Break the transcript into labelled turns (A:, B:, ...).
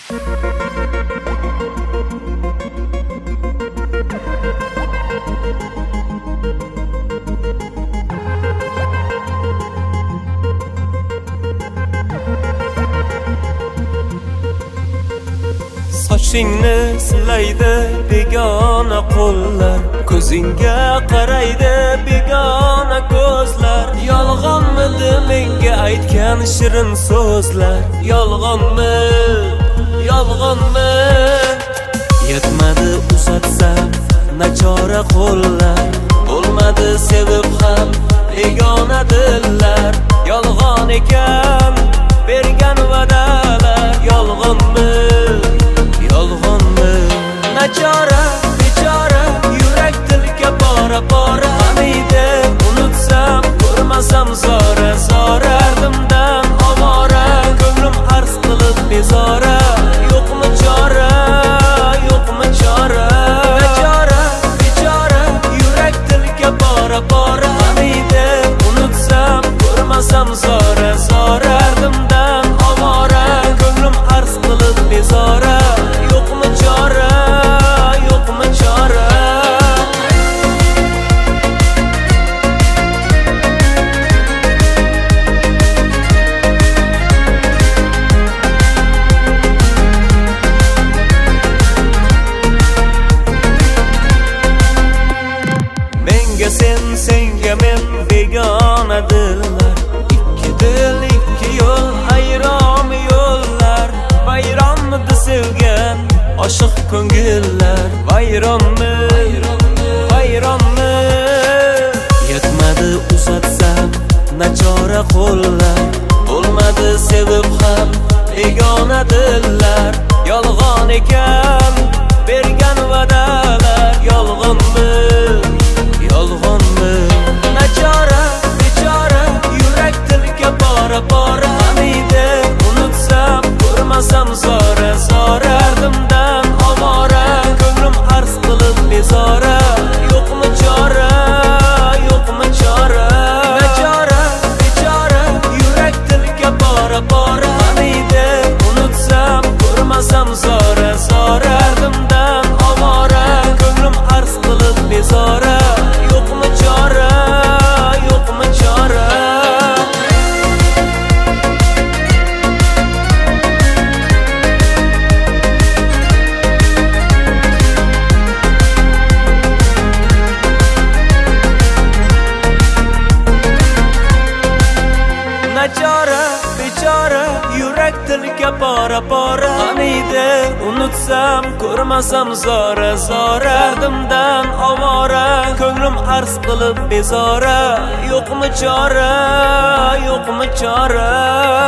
A: Sochingni silaydi begona qo'llar, ko'zingga qaraydi begona ko'zlar. Yolg'onmidi menga aytgan shirin so'zlar? Yolg'onmi, yolg'onmi? Yetmadi uzatsam nachora qo'llar, bo'lmadi sevib ham begona dillar. Yolg'on ekan bergan va'dalar, yolg'onmi, yolg'onmi? Nachora bechora yurak tilga bora bora g'amiydi. Unutsam ko'rmasam zora zora, ardimdan ovora, ko'nglim arz qilib bezora. Yo'qmi chora, yo'qmi chora? Nachora bechora yurak tilga bora bora g'amiydi. Unutsam ko'rmasam zora zora, ardimdan ovora, ko'nglim arz qilib bezora. Yo'qmi chora, yo'qmi chora? Menga sen, senga men begona dillar. Ikki dil, ikki yo'l, ayron yo'llar. Bayronmidi sevgan oshiq ko'ngillar? Vayronmi, vayronmi? Yetmadi uzatsam nachora qo'llar, bo'lmadi sevib ham begona dillar. Yolg'on ekan bergan va'dalar, yolg'onmi, yolg'onmi? Nachora bechora yurak tilga bora bora g'amiydi. Unutsam ko'rmasam zora zora, ardimdan ovora, ko'nglim arz qilib bezora. Yo'qmi chora, yo'qmi chora? Nachora bechora yurak tilga bora bora g'amiydi. Unutsam ko'rmasam zora zora, ardimdan ovora, ko'nglim arz qilib bezora. Yo'qmi chora, yo'qmi chora? Nachora bechora yurak tilga bora bora g'amiydi. Unutsam ko'rmasam zora zora, ardimdan ovora, ko'nglim arz qilib bezora. Yo'qmi chora, yo'qmi chora?